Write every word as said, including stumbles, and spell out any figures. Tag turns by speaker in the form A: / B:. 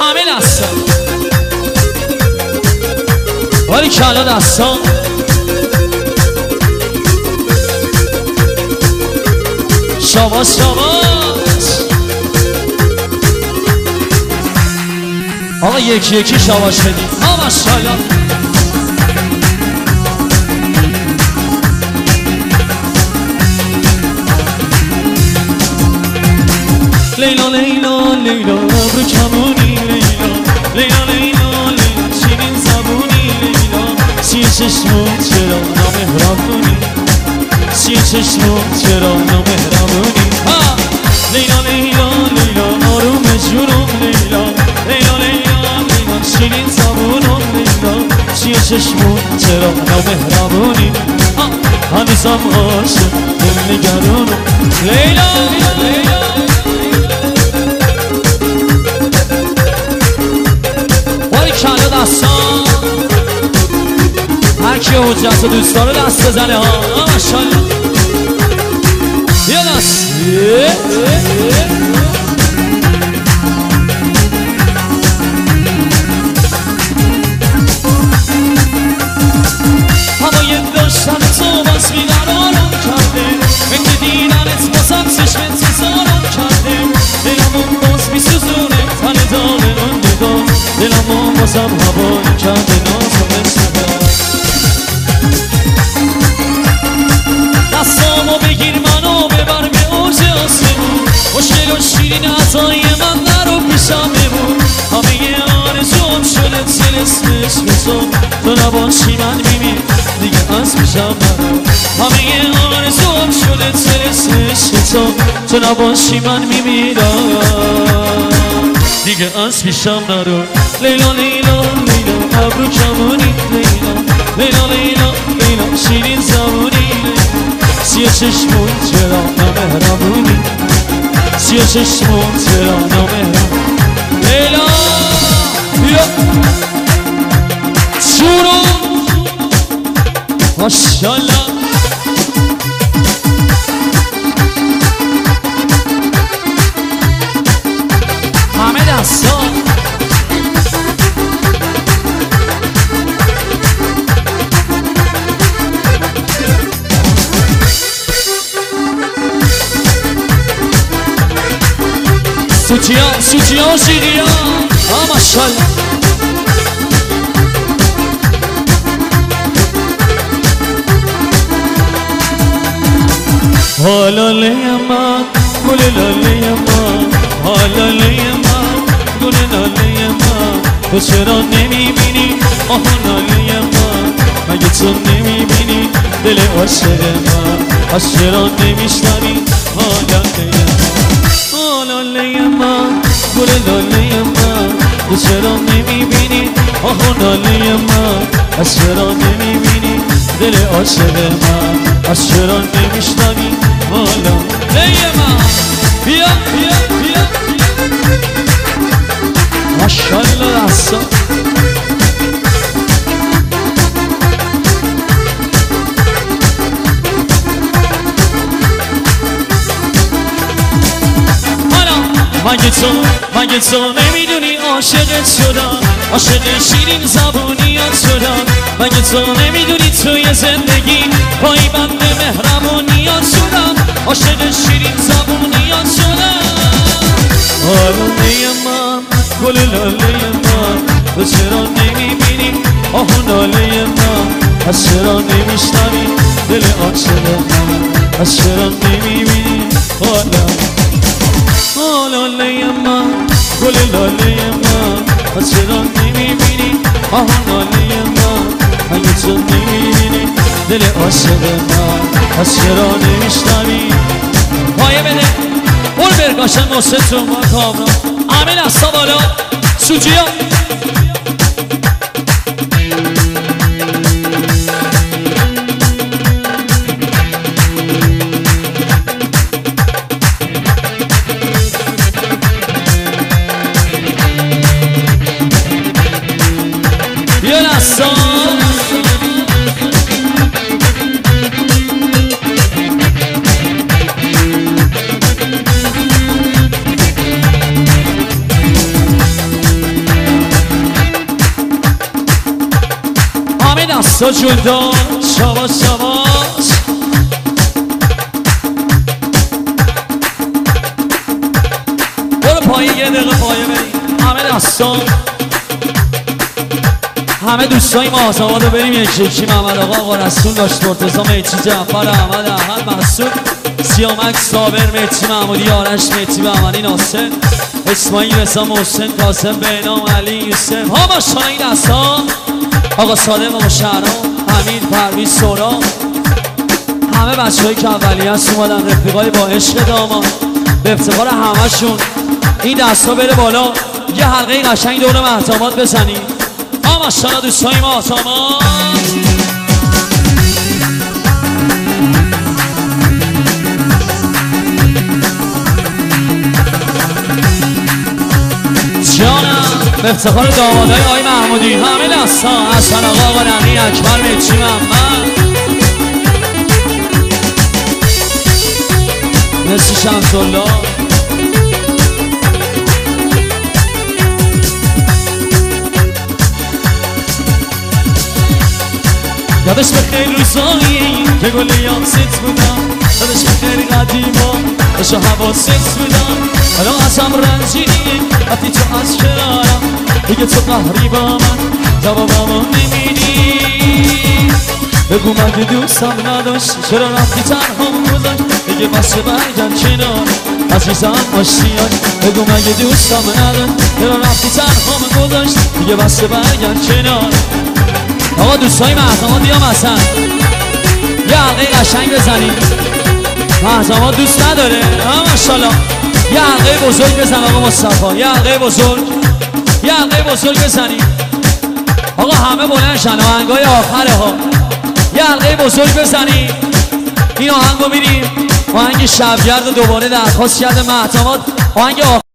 A: همه دستا ولی کلا دستا شاباش شاباش آقا یکی یکی شاباش بدیم آقا ماشاءالله لیلا لیلا لیلا ابرو کمونی لیلا لیلا لیلا لیلا شیرین زبونی لیلا سیه چشمون چرا نامهربونی سیه چشمون چرا نامهربونی لیلا لیلا لیلا آروم جونم لیلا لیلا لیلا لیلا شیرین زبونم لیلا سیه چشمون چرا نامهربونی هنوزم عاشق دل نگرونم لیلا لیلا کلا دستان هر کی حجت و دوست داره دست بزنه ها ماشاءالله یه دست هوای داشتن تو باز بیقرارم کرده فکر دیدنت بازم چشمت تزارم کرده دلمون باز بیسوزونه تن داره اون نگاه دلمون بازم هوایی کرده نازم بسنده دستامو بگیر منو ببر به اوج آسمون مشکل و شیرین عطای من نرو پیشم بمون همه آرزوم شده تل اسمش بزن تو نباشی من میمیر دیگه از پیشم نرو همه آرزوم شده تل اسمش بزن تو نباشی من میمیرم دیگه از پیشم نرو لیلا لیلا لیلا ابرو کمونی لیلا لیلا لیلا لیلا شیرین زبونی سیه چشمون چرا نامهربونی سیه چشمون چرا نامهربونی لیلا بیا شورو ماشاءالله همه دستا سوچیان سوچیان شیریان آه ماشاءالله حالا لیم من گل لالیم من حالا لیم من گل لالیم من تو چرا نمیبینی آه لالیم من مگه تو نمیبینی دل عاشق من از چرا نمیشنوی حالا لیم من حالا لیم من گل لالیم من تو چرا نمیبینی آه لالیم من از چرا نمیبینی دل عاشق من از چرا نمیشنوی حالا لیم من بیا بیا بیا ماشاءالله دستا مگه تو مگه تو نمیدونی عاشقت شدم عاشق شیرین زبونیات شدم مگه تو نمیدونی توی زندگی پایبند مهربونیات شدم عاشق شیرین زبونیات شدم حالا لیم من گل لاله من تو چرا نمیبینی آه لاله من از چرا نمیشنوی دل عاشق من از چرا نمیبینی حالا حالا لیم من گل لاله من از چرا نمیبینی آه لاله من اگه تو نمیبینی دل عاشق من از چرا نمیشنوی پایه بده برو برگاشن محسن تو ما کامران امین استا بالا سوجیا مهسا جون داد شاباش شاباش برو پایین یه دقیقه پایین بریم همه دستان همه دوستای ما آزاد رو بریم یک یکی محمد آقا آقا رسول داشت مرتضی میتی جعفر احمد احمد محسود سیامک صابر میتی محمودی آرش میتی بهمنی ناصر اسماعیل رضا محسن قاسم بهنام علی یوسف ها ماشاءالله این دستا آقا صادق و شهرام حمید پرویز سهراب همه بچه‌هایی که اولیه هست اومدن رفیقای با عشق دامان به افتخار همشون این دستا بره بالا یه حلقه قشنگ دور مهتامات بزنیم ها ماشاءالله دوستای ما تمام جانم به افتخار دامادای آقای محمودی همه دستا حسن آقا آقا نقی اکبر میچی محمد مثل شمس‌الله یادش به خیلی روزایی که گل یاست بودم یادش به خیلی قدیما داشت حواست بودم حالا ازم رنجیدی وقتی تو از کنارم دیگه تو قهری با من جوابمو نمیدی بگو مگه دوستم نداشت چرا رفتی تنهام گذاشت دیگه بسه برگرد کنار عزیزم آشتیاش بگو مگه دوستم نداشت چرا رفتی تنهام گذاشت دیگه بسه برگرد کنار آقا دوستای مهزامات بیام حسن یه حلقه قشنگ بزنیم مهزامات دوست نداره ها ماشاءالله یه حلقه بزرگ بزن آقا مصطفی یه حلقه بزرگ یه حلقه بزرگ بزنیم آقا همه بلند شن آهنگای آخره ها یه حلقه بزرگ بزنیم این آهنگو میریم آهنگ شبگرد دوباره درخواست کرده مهزامات آهنگ آخر